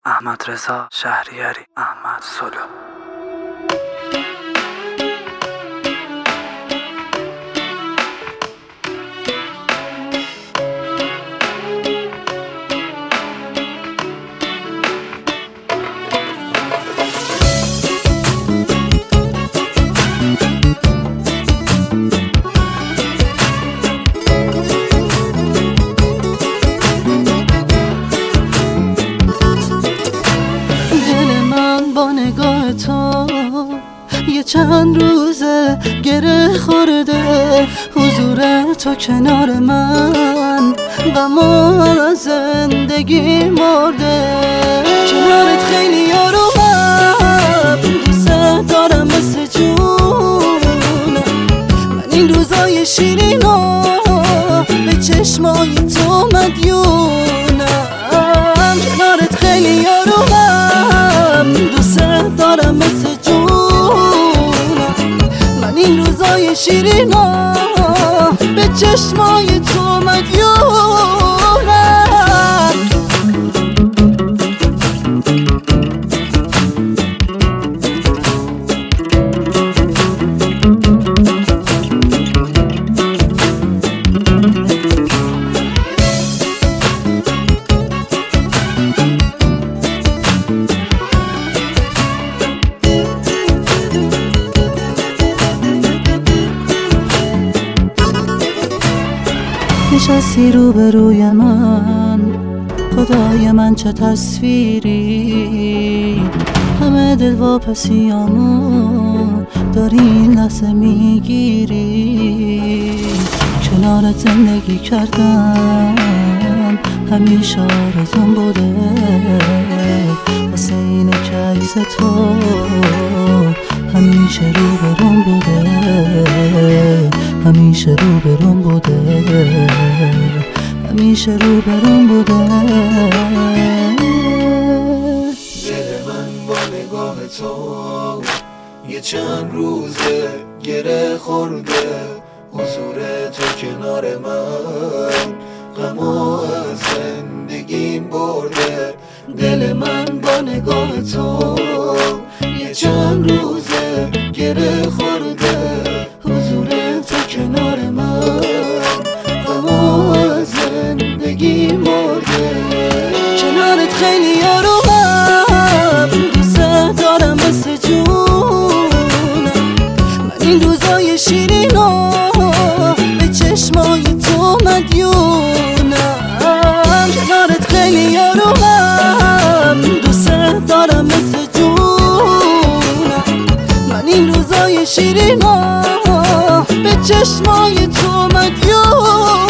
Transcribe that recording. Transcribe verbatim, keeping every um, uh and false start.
احمد رضا شهریاری، احمد سولو. تو یه چند روزه گره خورده، حضور تو کنار من غم از زندگی مرده. کنارت خیلی یارومم، دوست دارم مثل جونم. من این روزای شیرینو به چشمای تو مدیونم. کنارت خیلی یارومم، دوست دارم مثل جونم. من این روزای شیرینا به چشمای تو مدیونم. نشستی روبروی من، خدای من چه تصویری. همه دلواپسیامو داری این لحظه میگیری. کنارت زندگی کردم همیشه آرزوم بوده، واسه اینه که عکس تو همیشه روبروم بوده، همیشه روبروم بوده، همیشه روبروم بوده. دل من با نگاه تو یه چند روزه گره خورده، حضور تو کنار من غمو از زندگیم برده. دل من با نگاه تو یه چند روزه گره خورده، حضور تو کنار من غمو از زندگی مرده. کنارت خیلی یارومم، دوست دارم مثل جونم. من این روزای شیرینو به چشمای تو مدیونم. کنارت خیلی یارومم، دوست دارم مثل جونم. من این روزای شیرینو به چشمای تو مدیونم.